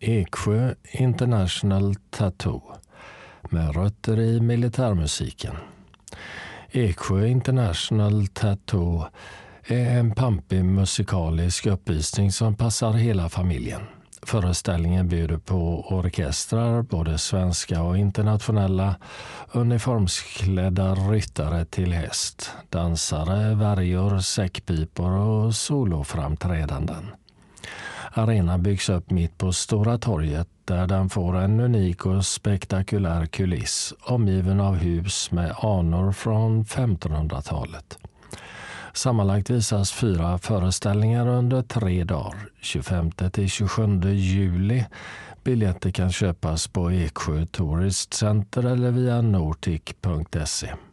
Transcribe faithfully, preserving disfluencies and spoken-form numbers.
Eksjö International Tattoo med rötter i militärmusiken. Eksjö International Tattoo är en pampig musikalisk uppvisning som passar hela familjen. Föreställningen bjuder på orkestrar, både svenska och internationella, uniformsklädda ryttare till häst, dansare, värjor, säckpipor och soloframträdanden. Arenan byggs upp mitt på Stora torget där den får en unik och spektakulär kuliss omgiven av hus med anor från femtonhundratalet. Sammanlagt visas fyra föreställningar under tre dagar, tjugofemte till tjugosjunde juli. Biljetter kan köpas på Eksjö Tourist Center eller via nortic punkt se.